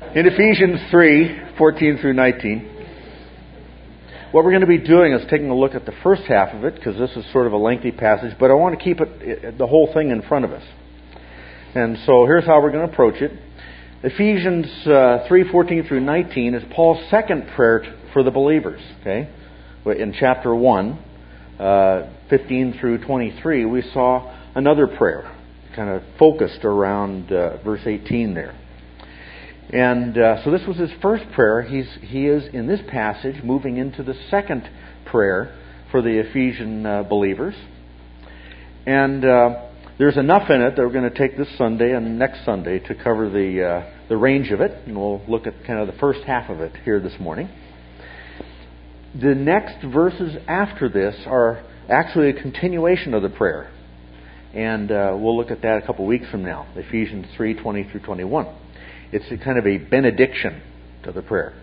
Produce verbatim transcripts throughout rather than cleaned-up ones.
In Ephesians three, fourteen through nineteen, what we're going to be doing is taking a look at the first half of it, because this is sort of a lengthy passage, but I want to keep it the whole thing in front of us. And so here's how we're going to approach it. Ephesians uh, three, fourteen through nineteen is Paul's second prayer t- for the believers. Okay, in chapter one, uh, fifteen through twenty-three, we saw another prayer, kind of focused around uh, verse eighteen there. And uh, so this was his first prayer. He's he is in this passage moving into the second prayer for the Ephesian uh, believers. And uh, there's enough in it that we're going to take this Sunday and next Sunday to cover the uh, the range of it, and we'll look at kind of the first half of it here this morning. The next verses after this are actually a continuation of the prayer, and uh, we'll look at that a couple weeks from now. Ephesians three, twenty through twenty-one. It's a kind of a benediction to the prayer.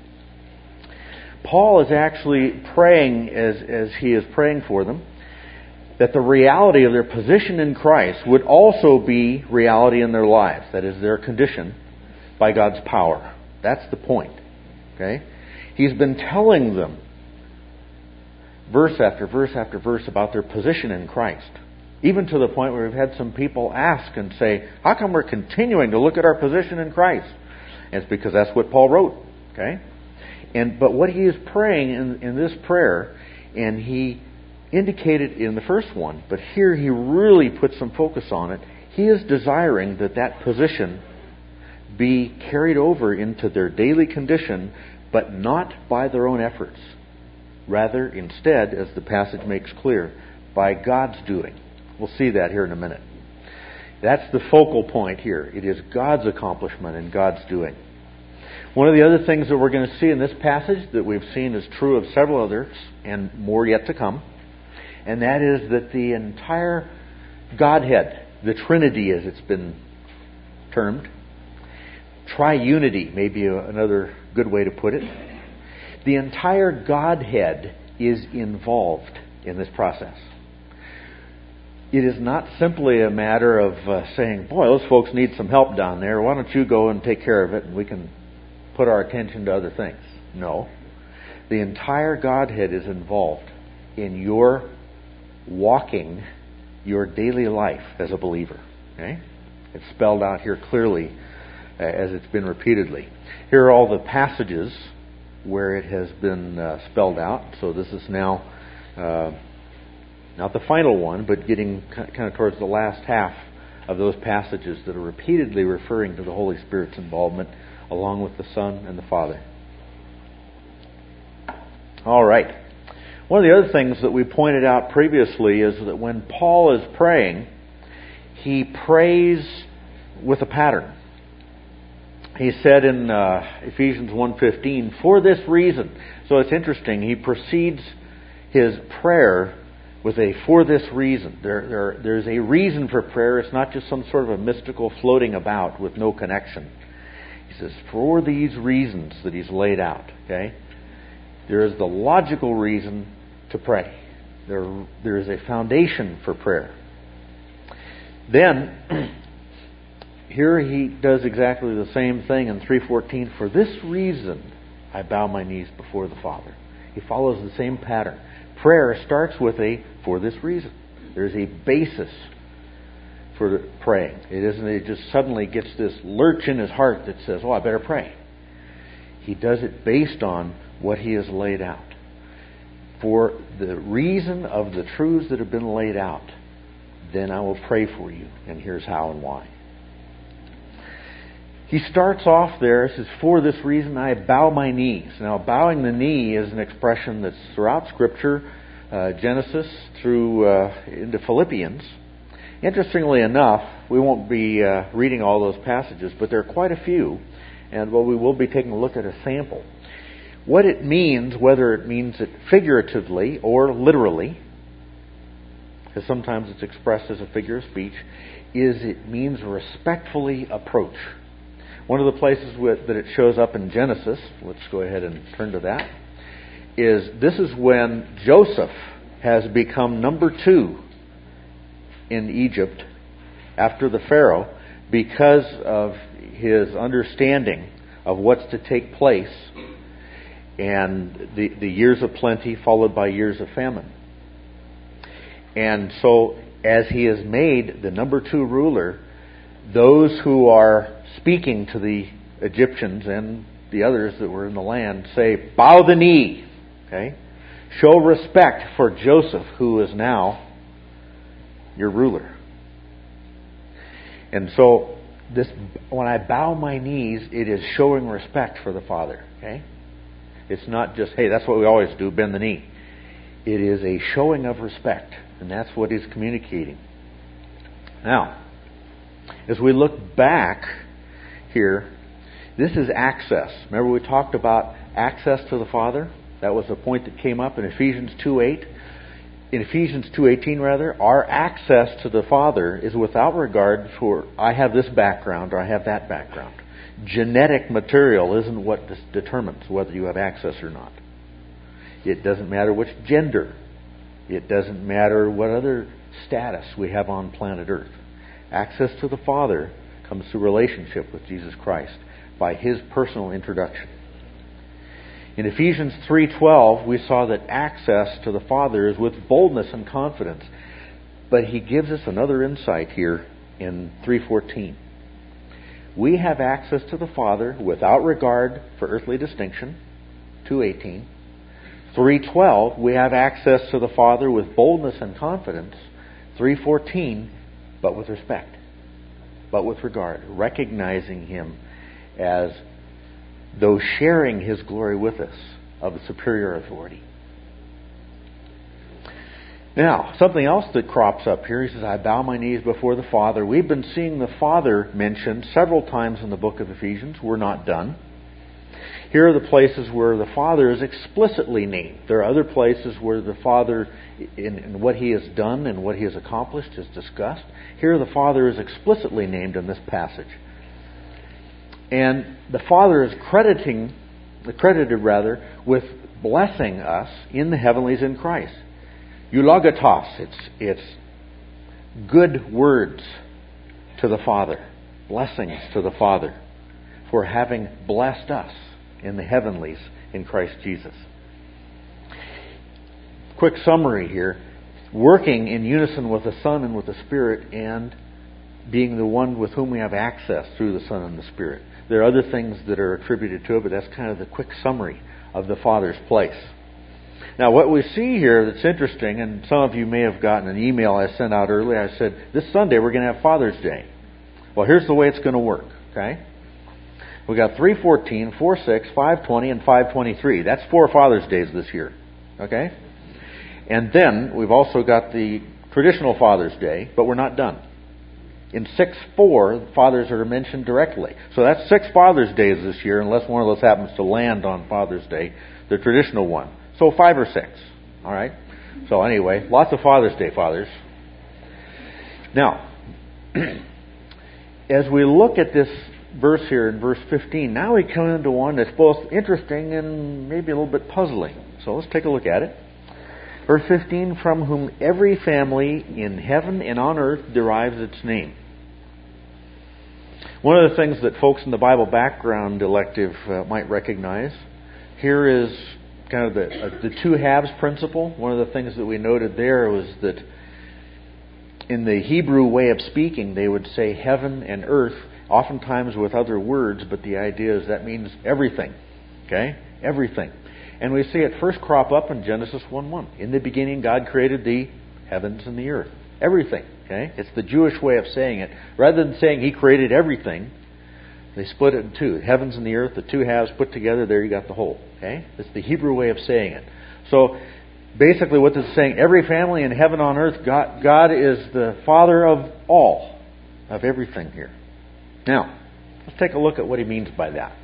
Paul is actually praying, as, as he is praying for them, that the reality of their position in Christ would also be reality in their lives. That is, their condition by God's power. That's the point. Okay? He's been telling them verse after verse after verse about their position in Christ. Even to the point where we've had some people ask and say, how come we're continuing to look at our position in Christ? And it's because that's what Paul wrote. Okay? And but what he is praying in, in this prayer, and he indicated in the first one, but here he really puts some focus on it. He is desiring that that position be carried over into their daily condition, but not by their own efforts. Rather, instead, as the passage makes clear, by God's doing. We'll see that here in a minute. That's the focal point here. It is God's accomplishment and God's doing. One of the other things that we're going to see in this passage that we've seen is true of several others, and more yet to come, and that is that the entire Godhead, the Trinity as it's been termed, triunity may be another good way to put it, the entire Godhead is involved in this process. It is not simply a matter of uh, saying, boy, those folks need some help down there. Why don't you go and take care of it and we can put our attention to other things. No. The entire Godhead is involved in your walking your daily life as a believer. Okay? It's spelled out here clearly uh, as it's been repeatedly. Here are all the passages where it has been uh, spelled out. So this is now... Uh, Not the final one, but getting kind of towards the last half of those passages that are repeatedly referring to the Holy Spirit's involvement along with the Son and the Father. All right. One of the other things that we pointed out previously is that when Paul is praying, he prays with a pattern. He said in uh, Ephesians one fifteen, for this reason. So it's interesting. He precedes his prayer with a for this reason. There, there, there's a reason for prayer. It's not just some sort of a mystical floating about with no connection. He says, for these reasons that he's laid out. Okay, there is the logical reason to pray. There, there is a foundation for prayer. Then, here he does exactly the same thing in three fourteen. For this reason, I bow my knees before the Father. He follows the same pattern. Prayer starts with a for this reason. There's a basis for praying. It isn't it just suddenly gets this lurch in his heart that says, oh, I better pray. He does it based on what he has laid out. For the reason of the truths that have been laid out, then I will pray for you. And here's how and why. He starts off there, says, for this reason I bow my knees. Now, bowing the knee is an expression that's throughout Scripture, uh, Genesis through uh, into Philippians. Interestingly enough, we won't be uh, reading all those passages, but there are quite a few, and well, we will be taking a look at a sample. What it means, whether it means it figuratively or literally, because sometimes it's expressed as a figure of speech, is it means respectfully approach. One of the places with, that it shows up in Genesis, let's go ahead and turn to that, is this is when Joseph has become number two in Egypt after the Pharaoh because of his understanding of what's to take place, and the, the years of plenty followed by years of famine. And so, as he is made the number two ruler, those who are speaking to the Egyptians and the others that were in the land say, bow the knee, okay? Show respect for Joseph, who is now your ruler. And so, this, when I bow my knees, it is showing respect for the Father, okay? It's not just, hey, that's what we always do, bend the knee. It is a showing of respect, and that's what he's communicating. Now, as we look back here, this is access. Remember we talked about access to the Father? That was a point that came up in Ephesians two eight. In Ephesians two eighteen, rather, our access to the Father is without regard for, I have this background or I have that background. Genetic material isn't what determines whether you have access or not. It doesn't matter which gender. It doesn't matter what other status we have on planet Earth. Access to the Father comes through relationship with Jesus Christ by His personal introduction. In Ephesians three twelve, we saw that access to the Father is with boldness and confidence. But he gives us another insight here in three fourteen. We have access to the Father without regard for earthly distinction, two eighteen. three twelve, we have access to the Father with boldness and confidence, three fourteen, but with respect, but with regard, recognizing Him as though sharing His glory with us of a superior authority. Now, something else that crops up here, he says, I bow my knees before the Father. We've been seeing the Father mentioned several times in the book of Ephesians. We're not done. Here are the places where the Father is explicitly named. There are other places where the Father, in, in what He has done and what He has accomplished, is discussed. Here the Father is explicitly named in this passage. And the Father is crediting, credited rather, with blessing us in the heavenlies in Christ. Eulogatos, it's, it's good words to the Father, blessings to the Father for having blessed us in the heavenlies in Christ Jesus. Quick summary here. Working in unison with the Son and with the Spirit, and being the one with whom we have access through the Son and the Spirit. There are other things that are attributed to it, but that's kind of the quick summary of the Father's place. Now, what we see here that's interesting, and some of you may have gotten an email I sent out earlier. I said, this Sunday we're going to have Father's Day. Well, here's the way it's going to work, okay? We got three fourteen, four six, five twenty, and five twenty-three. That's four Father's Days this year, okay? And then we've also got the traditional Father's Day, but we're not done. In six four, fathers are mentioned directly. So that's six Father's Days this year, unless one of those happens to land on Father's Day, the traditional one. So five or six. All right? So anyway, lots of Father's Day fathers. Now, as we look at this verse here in verse fifteen, now we come into one that's both interesting and maybe a little bit puzzling. So let's take a look at it. Verse fifteen, from whom every family in heaven and on earth derives its name. One of the things that folks in the Bible background elective uh, might recognize, here is kind of the, uh, the two halves principle. One of the things that we noted there was that in the Hebrew way of speaking, they would say heaven and earth, oftentimes with other words, but the idea is that means everything. Okay? Everything. And we see it first crop up in Genesis one one. In the beginning, God created the heavens and the earth. Everything. Okay? It's the Jewish way of saying it. Rather than saying He created everything, they split it in two. Heavens and the earth, the two halves put together, there you got the whole. Okay? It's the Hebrew way of saying it. So, basically what this is saying, every family in heaven on earth, God, God is the Father of all, of everything here. Now, let's take a look at what He means by that.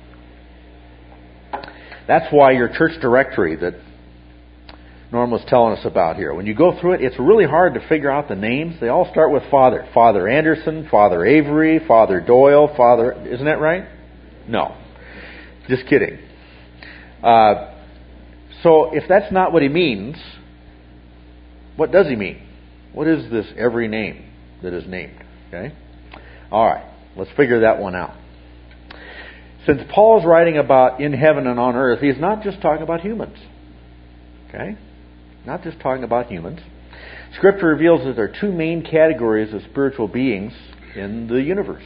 That's why your church directory that Norm was telling us about here, when you go through it, it's really hard to figure out the names. They all start with Father. Father Anderson, Father Avery, Father Doyle, Father... Isn't that right? No. Just kidding. Uh, so if that's not what he means, what does he mean? What is this every name that is named? Okay? All right. Let's figure that one out. since Paul is writing about in heaven and on earth, he's not just talking about humans. Okay? Not just talking about humans. Scripture reveals that there are two main categories of spiritual beings in the universe.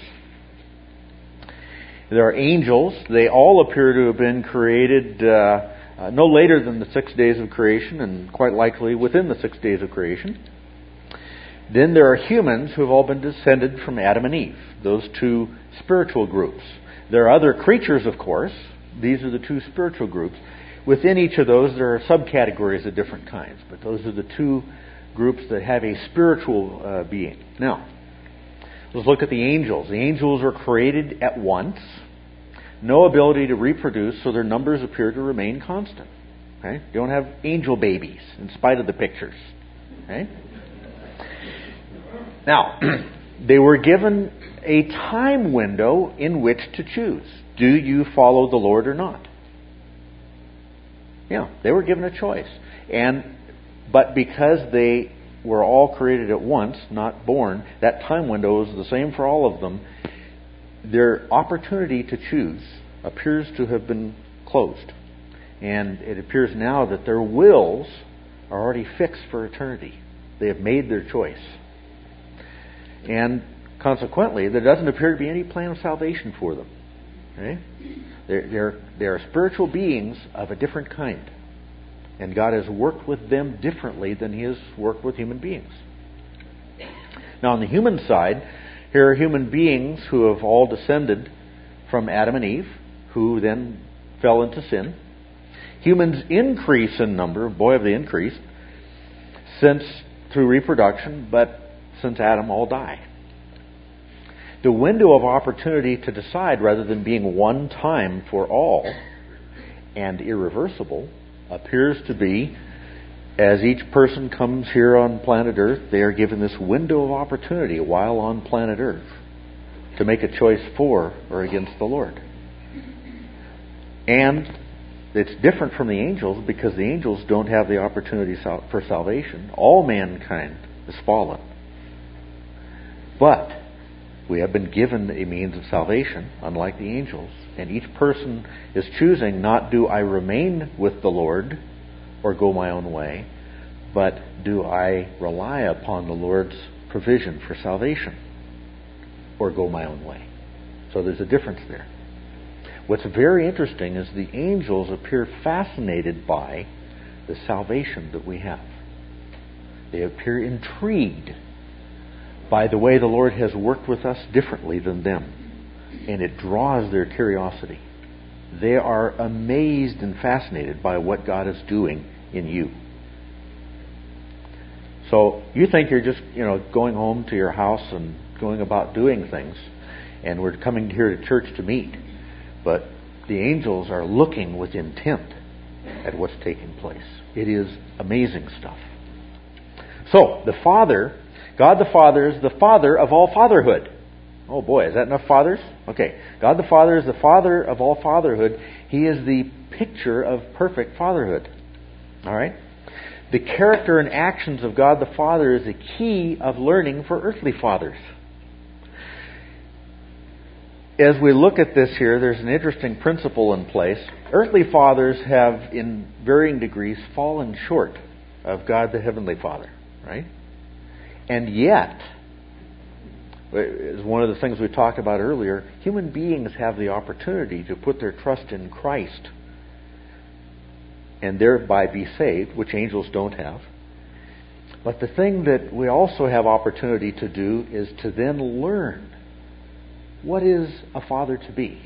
There are angels. They all appear to have been created uh, uh, no later than the six days of creation, and quite likely within the six days of creation. Then there are humans who have all been descended from Adam and Eve, those two spiritual groups. There are other creatures, of course. These are the two spiritual groups. Within each of those, there are subcategories of different kinds, but those are the two groups that have a spiritual uh, being. Now, let's look at the angels. The angels were created at once, no ability to reproduce, so their numbers appear to remain constant. Okay? They don't have angel babies, in spite of the pictures. Okay? Now, they were given a time window in which to choose. Do you follow the Lord or not? Yeah, they were given a choice. And but because they were all created at once, not born, that time window is the same for all of them. Their opportunity to choose appears to have been closed. And it appears now that their wills are already fixed for eternity. They have made their choice. And consequently, there doesn't appear to be any plan of salvation for them. Okay? They're, they're, they're spiritual beings of a different kind. And God has worked with them differently than He has worked with human beings. Now, on the human side, here are human beings who have all descended from Adam and Eve, who then fell into sin. Humans increase in number, boy have they increased, since through reproduction, but since Adam all die. The window of opportunity to decide, rather than being one time for all and irreversible, appears to be, as each person comes here on planet Earth, they are given this window of opportunity while on planet Earth to make a choice for or against the Lord. And it's different from the angels because the angels don't have the opportunity for salvation. All mankind is fallen. But we have been given a means of salvation, unlike the angels. And each person is choosing not do I remain with the Lord or go my own way, but do I rely upon the Lord's provision for salvation or go my own way. So there's a difference there. What's very interesting is the angels appear fascinated by the salvation that we have. They appear intrigued by the way the Lord has worked with us differently than them. And it draws their curiosity. They are amazed and fascinated by what God is doing in you. So you think you're just, you know, going home to your house and going about doing things, and we're coming here to church to meet. But the angels are looking with intent at what's taking place. It is amazing stuff. So the Father, God the Father, is the Father of all fatherhood. Oh boy, is that enough fathers? Okay. God the Father is the Father of all fatherhood. He is the picture of perfect fatherhood. Alright? The character and actions of God the Father is the key of learning for earthly fathers. As we look at this here, there's an interesting principle in place. Earthly fathers have, in varying degrees, fallen short of God the Heavenly Father. Right? And yet, as one of the things we talked about earlier, human beings have the opportunity to put their trust in Christ and thereby be saved, which angels don't have. But the thing that we also have opportunity to do is to then learn what is a father to be.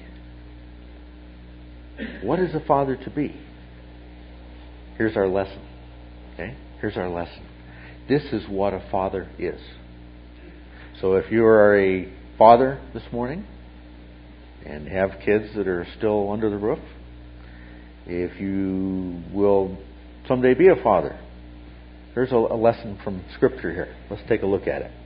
What is a father to be? Here's our lesson. Okay? Here's our lesson. This is what a father is. So if you are a father this morning and have kids that are still under the roof, if you will someday be a father, there's a, a lesson from Scripture here. Let's take a look at it.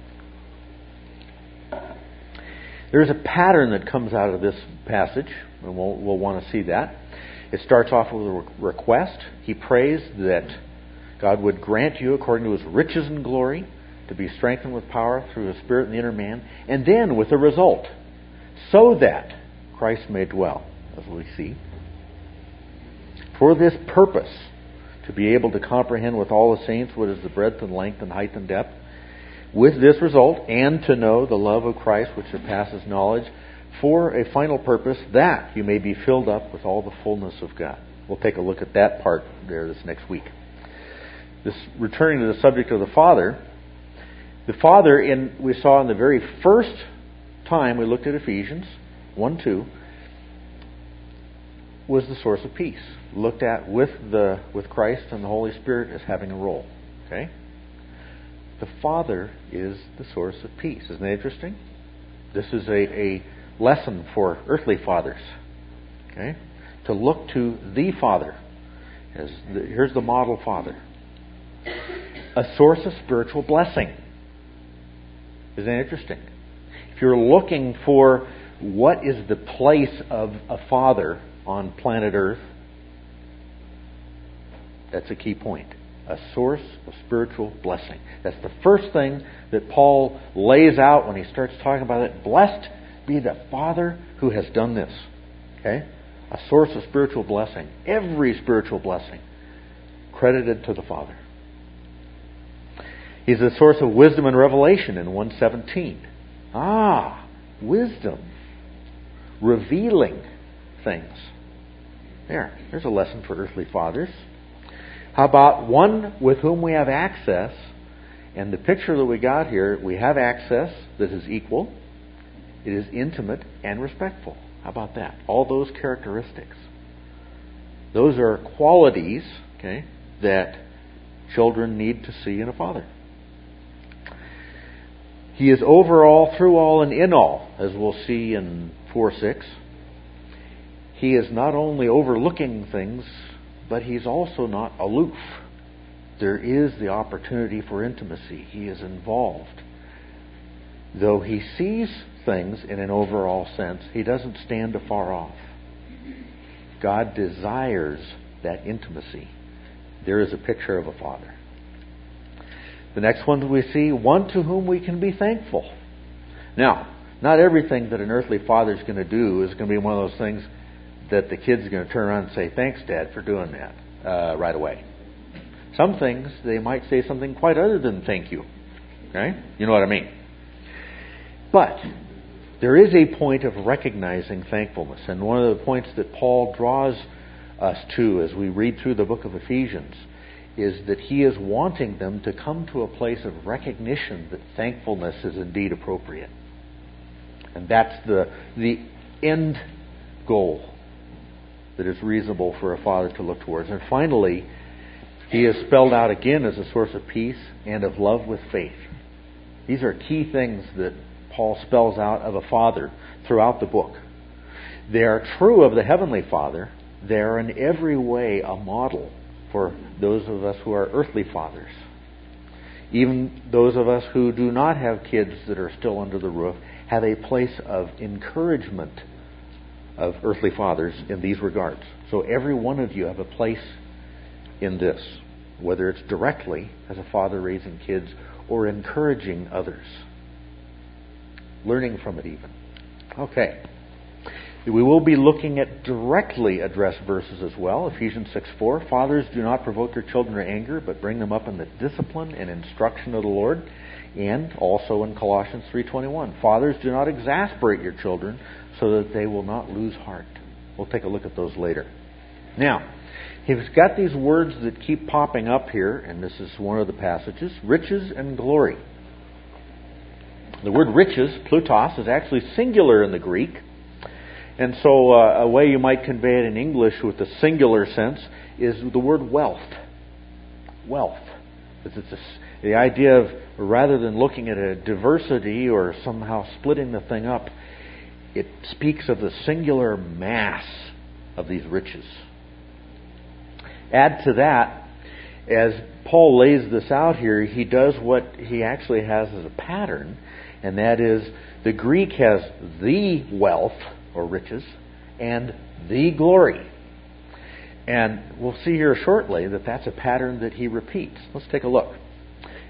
There's a pattern that comes out of this passage, and we'll, we'll want to see that. It starts off with a request. He prays that God would grant you, according to His riches and glory, to be strengthened with power through His Spirit in the inner man, and then with a result, so that Christ may dwell as we see. For this purpose, to be able to comprehend with all the saints what is the breadth and length and height and depth, with this result, and to know the love of Christ which surpasses knowledge, for a final purpose, that you may be filled up with all the fullness of God. We'll take a look at that part there this next week. This, returning to the subject of the Father, the Father, in we saw in the very first time we looked at Ephesians one two, was the source of peace. Looked at with the with Christ and the Holy Spirit as having a role. Okay? The Father is the source of peace. Isn't that interesting? This is a, a lesson for earthly fathers. Okay? To look to the Father. As the, here's the model father. A source of spiritual blessing. Isn't that interesting? If you're looking for what is the place of a father on planet Earth, that's a key point. A source of spiritual blessing. That's the first thing that Paul lays out when he starts talking about it. Blessed be the Father who has done this. Okay? A source of spiritual blessing. Every spiritual blessing credited to the Father. He's the source of wisdom and revelation in one seventeen. Ah, wisdom. Revealing things. There. There's a lesson for earthly fathers. How about one with whom we have access? And the picture that we got here, we have access that is equal. It is intimate and respectful. How about that? All those characteristics. Those are qualities, okay, that children need to see in a father. He is over all, through all, and in all, as we'll see in four six. He is not only overlooking things, but He's also not aloof. There is the opportunity for intimacy. He is involved. Though He sees things in an overall sense, He doesn't stand afar off. God desires that intimacy. There is a picture of a father. The next one we see, one to whom we can be thankful. Now, not everything that an earthly father is going to do is going to be one of those things that the kid's going to turn around and say, thanks, Dad, for doing that uh, right away. Some things, they might say something quite other than thank you. Okay? You know what I mean? But there is a point of recognizing thankfulness. And one of the points that Paul draws us to as we read through the book of Ephesians is that he is wanting them to come to a place of recognition that thankfulness is indeed appropriate. And that's the the end goal that is reasonable for a father to look towards. And finally, he is spelled out again as a source of peace and of love with faith. These are key things that Paul spells out of a father throughout the book. They are true of the Heavenly Father. They are in every way a model for those of us who are earthly fathers. Even those of us who do not have kids that are still under the roof have a place of encouragement of earthly fathers in these regards. So every one of you have a place in this, whether it's directly as a father raising kids or encouraging others. Learning from it even. Okay. We will be looking at directly addressed verses as well. Ephesians six four. Fathers, do not provoke your children to anger, but bring them up in the discipline and instruction of the Lord. And also in Colossians three twenty-one. Fathers, do not exasperate your children so that they will not lose heart. We'll take a look at those later. Now, he's got these words that keep popping up here, and this is one of the passages. Riches and glory. The word riches, plutos, is actually singular in the Greek. And so uh, a way you might convey it in English with the singular sense is the word wealth. Wealth. It's, it's a, the idea of, rather than looking at a diversity or somehow splitting the thing up, it speaks of the singular mass of these riches. Add to that, as Paul lays this out here, he does what he actually has as a pattern, and that is the Greek has the wealth, or riches, and the glory. And we'll see here shortly that that's a pattern that he repeats. Let's take a look.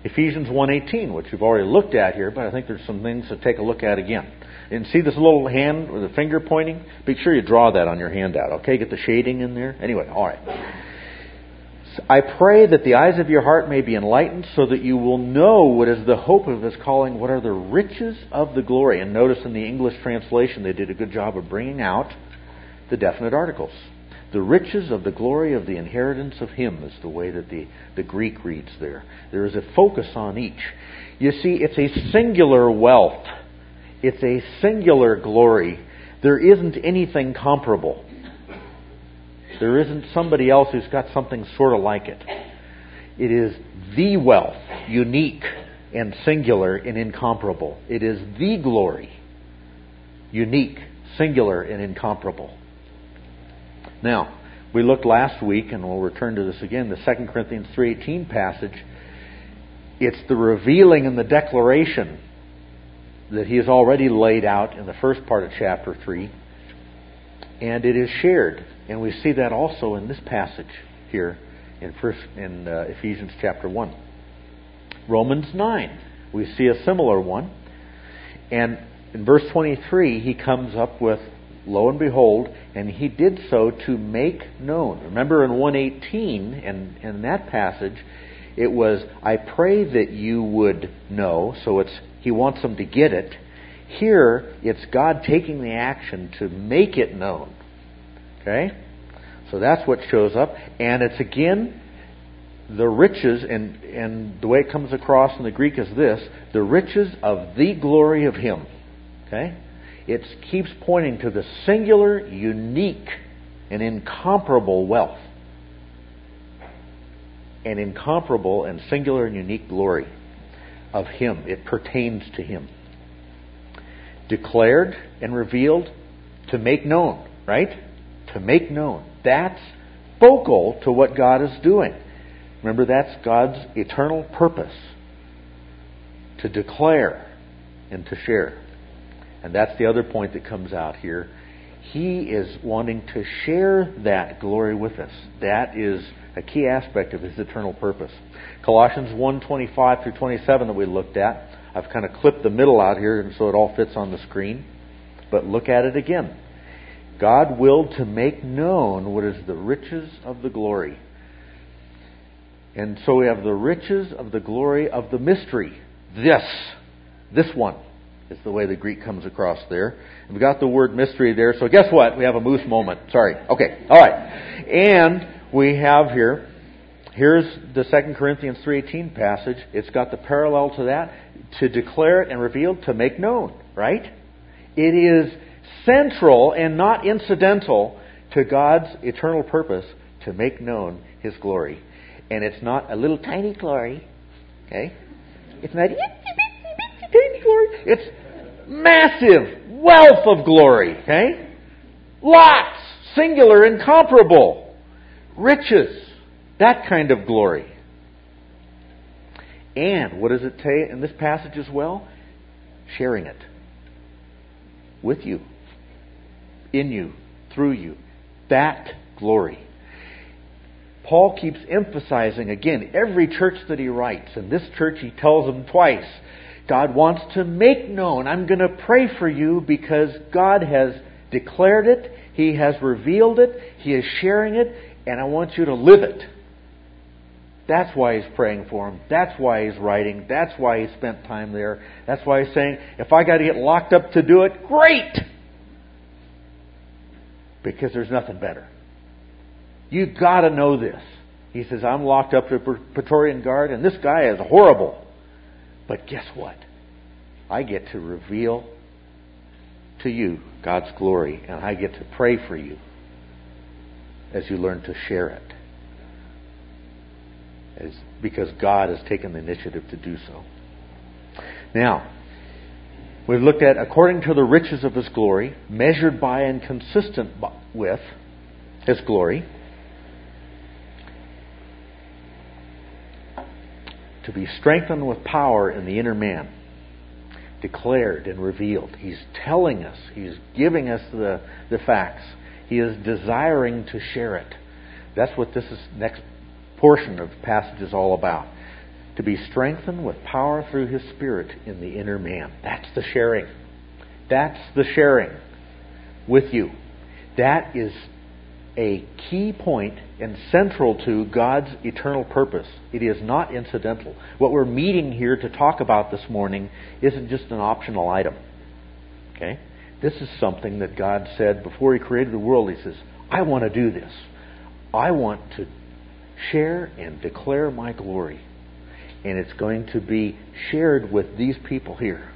Ephesians one eighteen, which we've already looked at here, but I think there's some things to take a look at again. And see this little hand with the finger pointing? Make sure you draw that on your handout, okay? Get the shading in there. Anyway, all right. I pray that the eyes of your heart may be enlightened so that you will know what is the hope of His calling, what are the riches of the glory. And notice in the English translation they did a good job of bringing out the definite articles. The riches of the glory of the inheritance of Him is the way that the, the Greek reads there. There is a focus on each. You see, it's a singular wealth. It's a singular glory. There isn't anything comparable. There isn't somebody else who's got something sort of like it. It is the wealth, unique and singular and incomparable. It is the glory, unique, singular and incomparable. Now, we looked last week, and we'll return to this again, the Second Corinthians three eighteen passage. It's the revealing and the declaration that he has already laid out in the first part of chapter three. And it is shared. And we see that also in this passage here in, first, in uh, Ephesians chapter one. Romans nine, we see a similar one. And in verse twenty-three, he comes up with, lo and behold, and he did so to make known. Remember in one eighteen, and in that passage, it was, I pray that you would know. So it's he wants them to get it. Here, it's God taking the action to make it known. Okay? So that's what shows up. And it's again, the riches, and, and the way it comes across in the Greek is this, the riches of the glory of Him. Okay? It keeps pointing to the singular, unique, and incomparable wealth. And incomparable and singular and unique glory of Him. It pertains to Him. Declared and revealed to make known, right? To make known. That's focal to what God is doing. Remember, that's God's eternal purpose. To declare and to share. And that's the other point that comes out here. He is wanting to share that glory with us. That is a key aspect of His eternal purpose. Colossians one twenty-five through twenty-seven that we looked at. I've kind of clipped the middle out here and so it all fits on the screen. But look at it again. God willed to make known what is the riches of the glory. And so we have the riches of the glory of the mystery. This. This one is the way the Greek comes across there. And we've got the word mystery there. So guess what? We have a moose moment. Sorry. Okay. All right. And we have here, here's the Second Corinthians three eighteen passage. It's got the parallel to that. To declare it and reveal, to make known. Right? It is central and not incidental to God's eternal purpose to make known His glory. And it's not a little tiny glory. Okay? It's not tiny glory. It's massive wealth of glory. Okay? Lots. Singular, incomparable. Riches. That kind of glory. And what does it say in this passage as well? Sharing it. With you. In you. Through you. That glory. Paul keeps emphasizing, again, every church that he writes. In this church he tells them twice, God wants to make known. I'm going to pray for you because God has declared it. He has revealed it. He is sharing it. And I want you to live it. That's why he's praying for them. That's why he's writing. That's why he spent time there. That's why he's saying, if I got to get locked up to do it, great! Because there's nothing better. You got to know this. He says, I'm locked up to Praetorian Guard, and this guy is horrible. But guess what? I get to reveal to you God's glory, and I get to pray for you as you learn to share it. As, because God has taken the initiative to do so. Now, we've looked at according to the riches of His glory, measured by and consistent with His glory, to be strengthened with power in the inner man, declared and revealed. He's telling us, He's giving us the, the facts. He is desiring to share it. That's what this is, next portion of the passage is all about. To be strengthened with power through His Spirit in the inner man. That's the sharing. That's the sharing with you. That is a key point and central to God's eternal purpose. It is not incidental. What we're meeting here to talk about this morning isn't just an optional item. Okay? This is something that God said before He created the world. He says, I want to do this. I want to share and declare my glory. And it's going to be shared with these people here.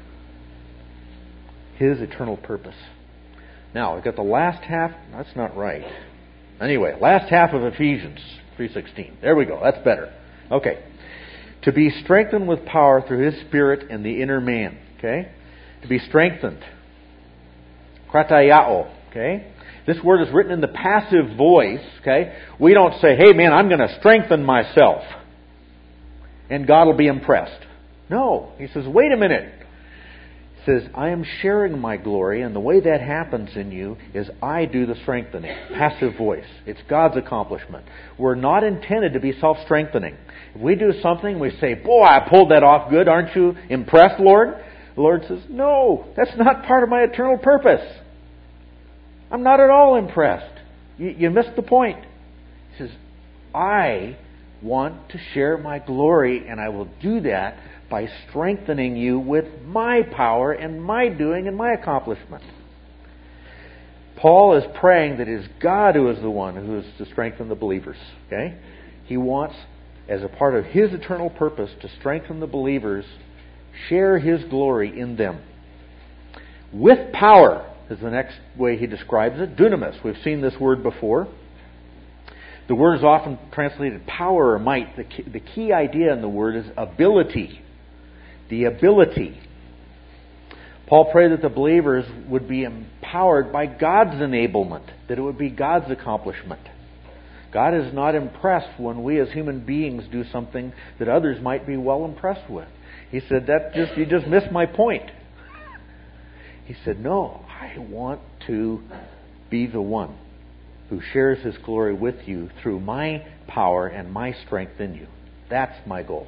His eternal purpose. Now, we've got the last half. That's not right. Anyway, last half of Ephesians three sixteen. There we go. That's better. Okay. To be strengthened with power through His Spirit in the inner man. Okay. To be strengthened. Krataiao. Okay. This word is written in the passive voice. Okay. We don't say, hey man, I'm going to strengthen myself and God will be impressed. No. He says, wait a minute. He says, I am sharing my glory, and the way that happens in you is I do the strengthening. Passive voice. It's God's accomplishment. We're not intended to be self-strengthening. If we do something, we say, boy, I pulled that off good. Aren't you impressed, Lord? The Lord says, no, that's not part of my eternal purpose. I'm not at all impressed. You, you missed the point. He says, I want to share my glory, and I will do that by strengthening you with my power and my doing and my accomplishment. Paul is praying that it is God who is the one who is to strengthen the believers. Okay? He wants, as a part of His eternal purpose, to strengthen the believers, share His glory in them. With power is the next way he describes it. Dunamis. We've seen this word before. The word is often translated power or might. The key, the key idea in the word is ability. The ability. Paul prayed that the believers would be empowered by God's enablement, that it would be God's accomplishment. God is not impressed when we as human beings do something that others might be well impressed with. He said, "That just you just missed my point." He said, "No, I want to be the one who shares His glory with you through my power and my strength in you. That's my goal."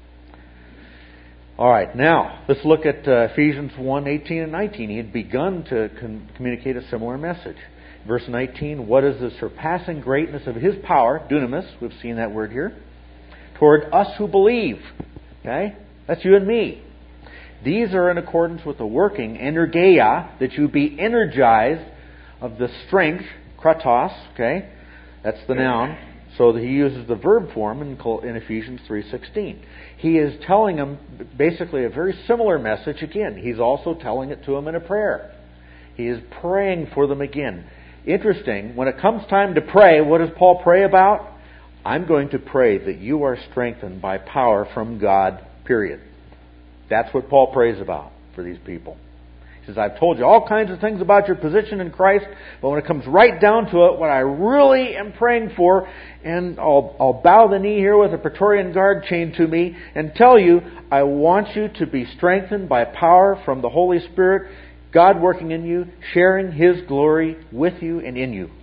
All right, now let's look at uh, Ephesians one, eighteen and nineteen. He had begun to con- communicate a similar message. Verse nineteen, what is the surpassing greatness of His power, dunamis, we've seen that word here, toward us who believe. Okay? That's you and me. These are in accordance with the working, energeia, that you be energized of the strength, kratos, okay? That's the noun. So that he uses the verb form in, in Ephesians three sixteen. He is telling them basically a very similar message again. He's also telling it to them in a prayer. He is praying for them again. Interesting, when it comes time to pray, what does Paul pray about? I'm going to pray that you are strengthened by power from God, period. That's what Paul prays about for these people. He says, I've told you all kinds of things about your position in Christ, but when it comes right down to it, what I really am praying for, and I'll, I'll bow the knee here with a Praetorian Guard chained to me and tell you, I want you to be strengthened by power from the Holy Spirit, God working in you, sharing His glory with you and in you.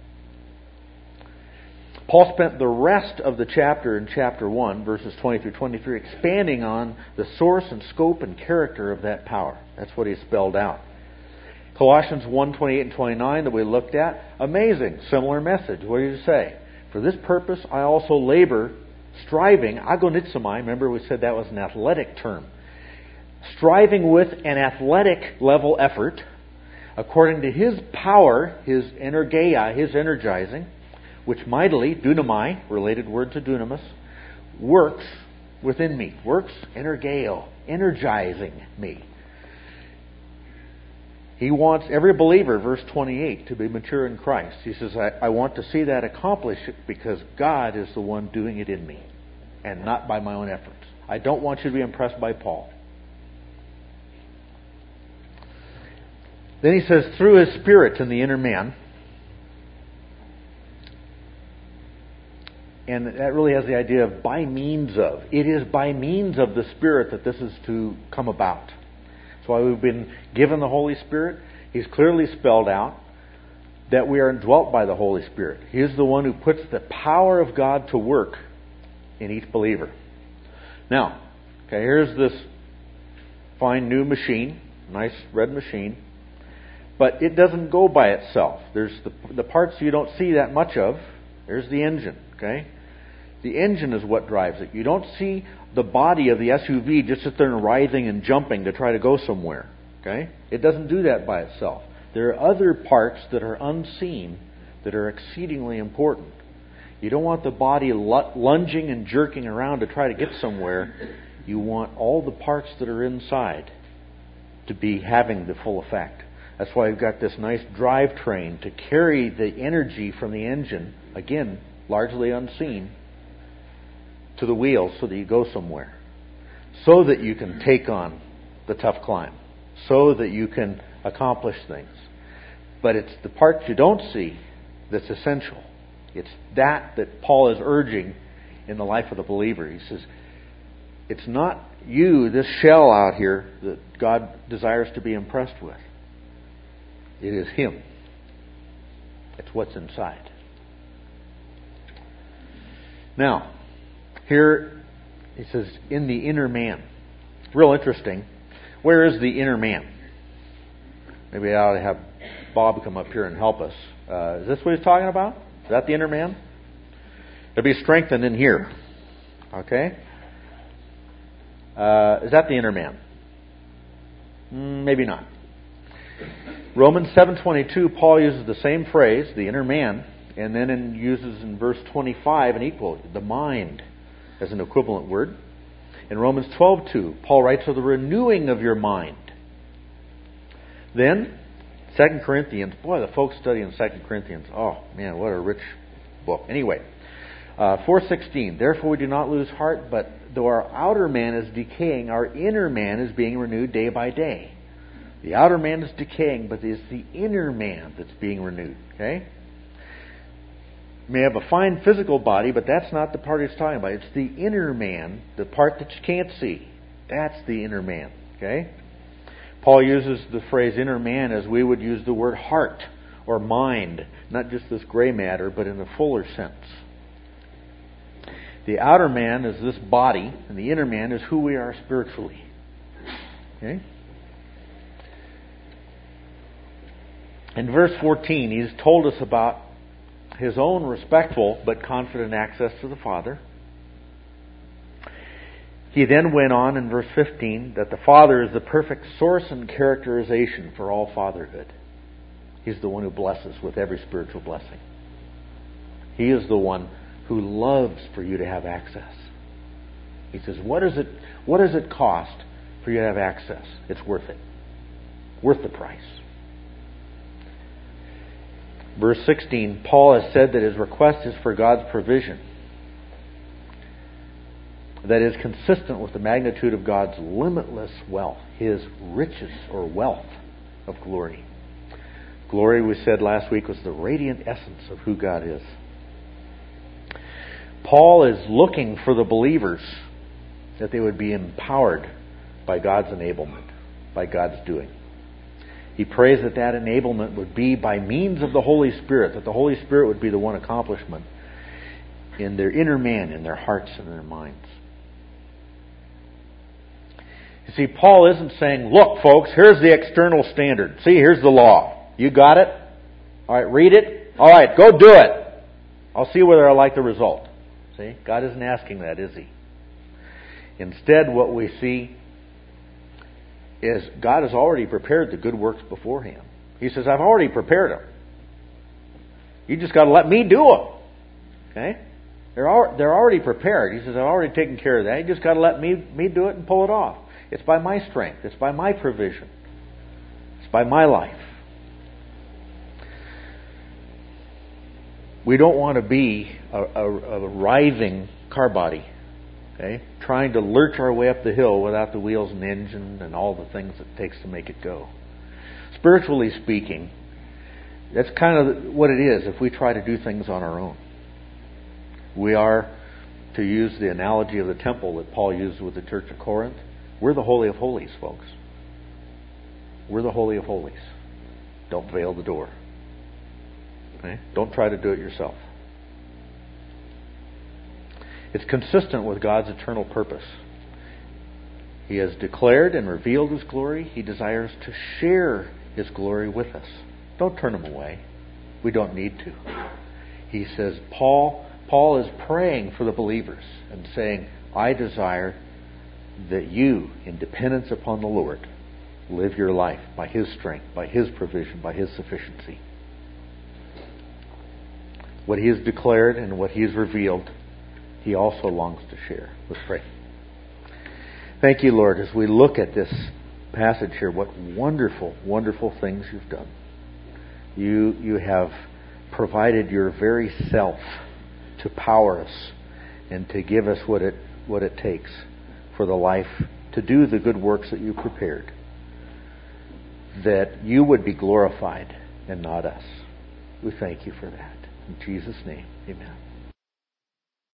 Paul spent the rest of the chapter in chapter one, verses twenty through twenty-three, expanding on the source and scope and character of that power. That's what he spelled out. Colossians one, twenty-eight and twenty-nine that we looked at, amazing, similar message. What did he say? For this purpose I also labor, striving, agonizomai, remember we said that was an athletic term, striving with an athletic level effort, according to His power, His energeia, His energizing, which mightily, dunamai, related word to dunamis, works within me. Works, energeo, energizing me. He wants every believer, verse twenty-eight, to be mature in Christ. He says, I, I want to see that accomplished because God is the one doing it in me and not by my own efforts. I don't want you to be impressed by Paul. Then he says, through His Spirit in the inner man. And that really has the idea of by means of. It is by means of the Spirit that this is to come about. That's why we've been given the Holy Spirit. He's clearly spelled out that we are indwelt by the Holy Spirit. He is the one who puts the power of God to work in each believer. Now, okay, here's this fine new machine, nice red machine, but it doesn't go by itself. There's the, the parts you don't see that much of. There's the engine, okay? The engine is what drives it. You don't see the body of the S U V just sit there and writhing and jumping to try to go somewhere, okay? It doesn't do that by itself. There are other parts that are unseen that are exceedingly important. You don't want the body lunging and jerking around to try to get somewhere. You want all the parts that are inside to be having the full effect. That's why you've got this nice drivetrain to carry the energy from the engine, again, largely unseen, to the wheels so that you go somewhere. So that you can take on the tough climb. So that you can accomplish things. But it's the part you don't see that's essential. It's that that Paul is urging in the life of the believer. He says, it's not you, this shell out here, that God desires to be impressed with. It is Him. It's what's inside. Now, here he says, in the inner man. Real interesting. Where is the inner man? Maybe I ought to have Bob come up here and help us. Uh, is this what he's talking about? Is that the inner man? It'll be strengthened in here. Okay? Uh, is that the inner man? Mm, maybe not. Romans seven twenty-two, Paul uses the same phrase, the inner man, and then in, uses in verse twenty-five an equal, the mind, as an equivalent word. In Romans twelve two, Paul writes of the renewing of your mind. Then, Second Corinthians, boy, the folks studying Second Corinthians, oh man, what a rich book. Anyway, uh, four sixteen, therefore we do not lose heart, but though our outer man is decaying, our inner man is being renewed day by day. The outer man is decaying, but it's the inner man that's being renewed. Okay? You may have a fine physical body, but that's not the part he's talking about. It's the inner man, the part that you can't see. That's the inner man. Okay? Paul uses the phrase inner man as we would use the word heart or mind, not just this gray matter, but in a fuller sense. The outer man is this body, and the inner man is who we are spiritually. Okay? In verse fourteen, he's told us about his own respectful but confident access to the Father. He then went on in verse fifteen that the Father is the perfect source and characterization for all fatherhood. He's the one who blesses with every spiritual blessing. He is the one who loves for you to have access. He says, what is it, what does it cost for you to have access? It's worth it. Worth the price. Verse sixteen, Paul has said that his request is for God's provision that is consistent with the magnitude of God's limitless wealth, His riches or wealth of glory. Glory, we said last week, was the radiant essence of who God is. Paul is looking for the believers that they would be empowered by God's enablement, by God's doing. He prays that that enablement would be by means of the Holy Spirit, that the Holy Spirit would be the one accomplishment in their inner man, in their hearts and their minds. You see, Paul isn't saying, look, folks, here's the external standard. See, here's the law. You got it? All right, read it. All right, go do it. I'll see whether I like the result. See, God isn't asking that, is He? Instead, what we see is God has already prepared the good works beforehand. He says, I've already prepared them. You just got to let me do them. Okay? They're al- they're already prepared. He says, I've already taken care of that. You just got to let me, me do it and pull it off. It's by my strength. It's by my provision. It's by my life. We don't want to be a, a, a writhing car body, okay, trying to lurch our way up the hill without the wheels and engine and all the things it takes to make it go. Spiritually speaking, that's kind of what it is if we try to do things on our own. We are, to use the analogy of the temple that Paul used with the church of Corinth, we're the Holy of Holies, folks. We're the Holy of Holies. Don't veil the door. Okay? Don't try to do it yourself. It's consistent with God's eternal purpose He has declared and revealed His glory. He desires to share His glory with us. Don't turn Him away. We don't need to. He says, Paul, Paul is praying for the believers and saying, I desire that you, in dependence upon the Lord, live your life by His strength, by His provision, by His sufficiency. What He has declared and what He has revealed, He also longs to share. Let's pray. Thank you, Lord, as we look at this passage here, what wonderful, wonderful things You've done. You, you have provided Your very self to power us and to give us what it, what it takes for the life to do the good works that You prepared, that You would be glorified and not us. We thank You for that. In Jesus' name, amen.